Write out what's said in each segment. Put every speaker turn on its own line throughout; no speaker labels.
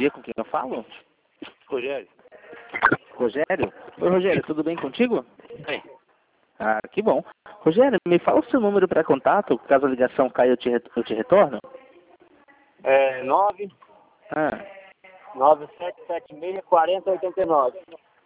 dia, com quem eu falo?
Rogério.
Rogério? Oi, Rogério, tudo bem contigo?
Bem.
Ah, que bom. Rogério, me fala o seu número para contato, caso a ligação caia eu te retorno.
É 9776 4089.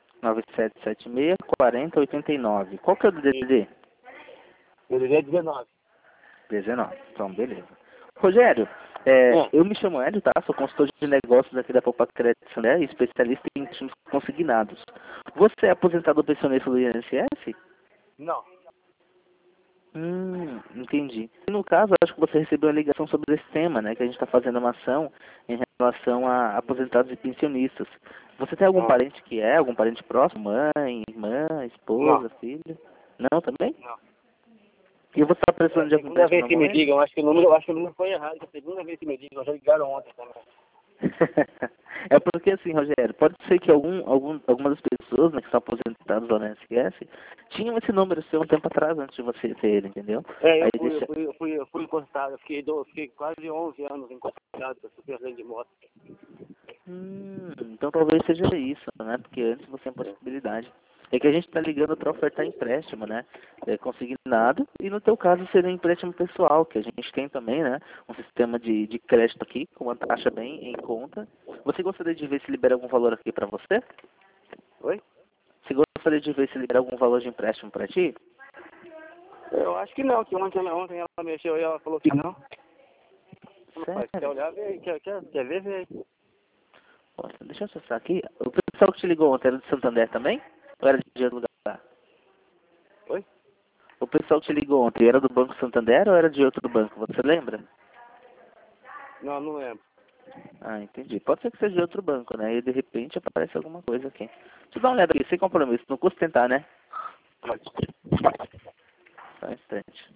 9776-4089. Qual que é o do DDD?
DDD 19.
19. Então, beleza. Rogério, eu me chamo Hélio, tá? Sou consultor de negócios aqui da Poupa Crédito Santander e especialista em títulos consignados. Você é aposentado ou pensionista do INSS?
Não.
Entendi. E no caso, acho que você recebeu uma ligação sobre esse tema, né? Que a gente está fazendo uma ação em relação a aposentados e pensionistas. Você tem algum parente que é? Algum parente próximo? Mãe, irmã, esposa, filho? Não, também?
Não.
E você está precisando de algum
Segunda
empréstimo
vez que
no
me
momento?
ligam, acho que o número foi errado, que a segunda vez que me ligam, já ligaram ontem também.
É porque assim, Rogério, pode ser que algumas das pessoas, né, que estão aposentadas lá na SS tinham esse número seu um tempo atrás antes de você ter ele, entendeu?
Eu
Aí
fui encostado, eu fiquei quase 11 anos encostado, eu fui acidente de moto.
Então talvez seja isso, né? Porque antes você tinha possibilidade. É que a gente está ligando para ofertar empréstimo, né? Consignado, e no teu caso seria um empréstimo pessoal, que a gente tem também, né? Um sistema de crédito aqui, com uma taxa bem em conta. Você gostaria de ver se libera algum valor aqui para você?
Oi?
Você gostaria de ver se libera algum valor de empréstimo para ti?
Eu acho que não, que ontem ela mexeu e ela falou que não. Rapaz, quer olhar, vê aí, quer ver, vê aí.
Poxa, deixa eu acessar aqui. O pessoal que te ligou ontem era de Santander também? Ou era de outro lugar?
Oi?
O pessoal que te ligou ontem era do Banco Santander ou era de outro banco? Você lembra?
Não, não lembro.
Ah, entendi. Pode ser que seja de outro banco, né? E de repente aparece alguma coisa aqui. Deixa eu dar uma olhada aqui, sem compromisso. Não custa tentar, né?
Pode.
Só um instante.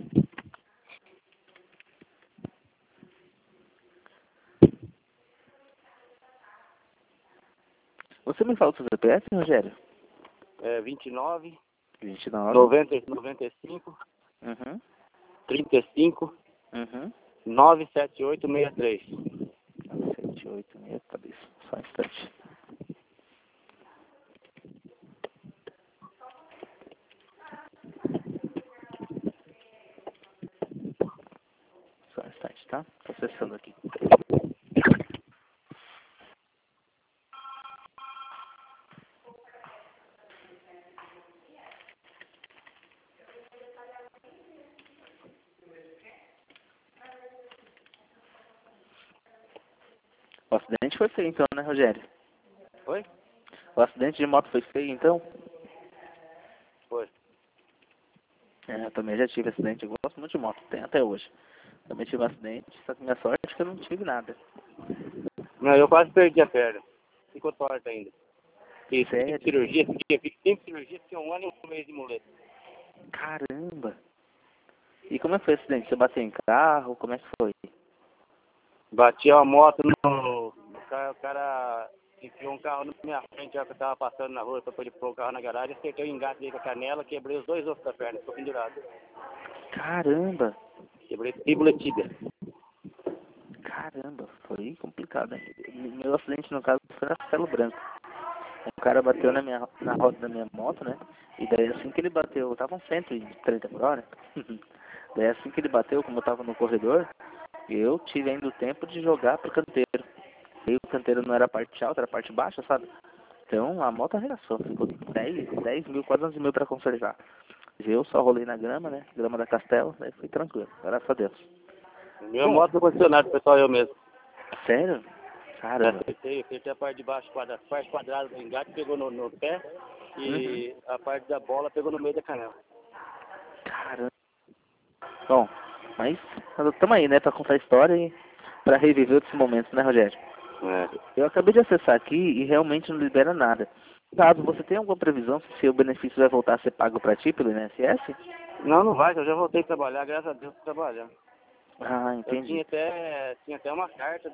Você me fala o seu CPF, Rogério?
29,
29.
95,
Uhum.
35,
Uhum.
97863.
978, minha cabeça. Só um instante. Só um instante, tá? Tô acessando aqui. O acidente foi feio então, né, Rogério?
Oi?
O acidente de moto foi feio então?
Foi.
Eu também já tive acidente. Eu gosto muito de moto, tem até hoje. Também tive um acidente, só que minha sorte é que eu não tive nada.
Não, eu quase perdi a perna. Ficou torta ainda. Fiz 5
Sério?
cirurgias, fiz 5 cirurgias, fiquei 1 ano e 1 mês de muleta.
Caramba! E como é que foi o acidente? Você bateu em carro? Como é que foi?
Bati a moto no cara, o cara enfiou um carro na minha frente, já que eu tava passando na rua, pra ele pôr o carro na garagem, acertei o engate dele com a canela, quebrei os 2 ossos da perna, ficou pendurado.
Caramba!
Quebrei fíbula e tíbia.
Caramba, foi complicado, hein? Meu acidente, no caso, foi na Castelo Branco. Um cara bateu na roda da minha moto, né? E daí assim que ele bateu, eu tava uns 130 por hora. Daí assim que ele bateu, como eu tava no corredor, eu tive ainda o tempo de jogar pro canteiro. E o canteiro não era a parte alta, era a parte baixa, sabe? Então a moto arregaçou, ficou 10 mil, quase 11 mil pra consertar. Eu só rolei na grama, né? Grama da Castelo, daí foi tranquilo, graças a Deus.
Minha moto não condicionado, pessoal, eu mesmo.
Sério? Caramba.
Acertei a parte de baixo, a parte quadrada do engate pegou no pé e a parte da bola pegou no meio da canela.
Caramba. Bom, mas estamos aí, né, pra contar a história e pra reviver outros momentos, né, Rogério? Eu acabei de acessar aqui e realmente não libera nada. Caso você tenha alguma previsão se seu benefício vai voltar a ser pago pra ti pelo INSS?
Não, não vai, eu já voltei a trabalhar, graças a Deus, trabalhar.
Ah,
Eu
entendi.
tinha até uma carta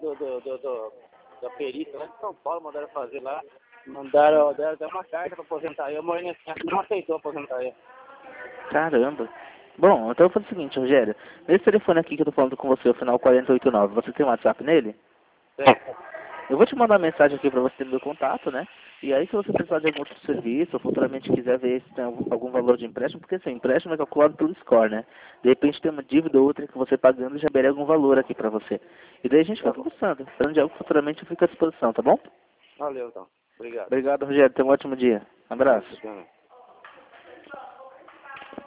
da perícia lá de São Paulo, mandaram fazer lá. Deram até uma carta para aposentar eu, mas o INSS não aceitou aposentar eu.
Caramba. Bom, então eu vou fazer o seguinte, Rogério. Nesse telefone aqui que eu tô falando com você, o final 489, você tem um WhatsApp nele?
Tem.
Eu vou te mandar uma mensagem aqui para você ter meu contato, né? E aí se você precisar de algum outro serviço, ou futuramente quiser ver se tem algum valor de empréstimo, porque assim, empréstimo é calculado pelo score, né? De repente tem uma dívida ou outra que você pagando já beira algum valor aqui para você. E daí a gente
Tá
vai
bom.
conversando. Falando de algo futuramente eu fico à disposição, tá bom?
Valeu, então. Obrigado.
Obrigado, Rogério. Tenha um ótimo dia. Um abraço.
Isso,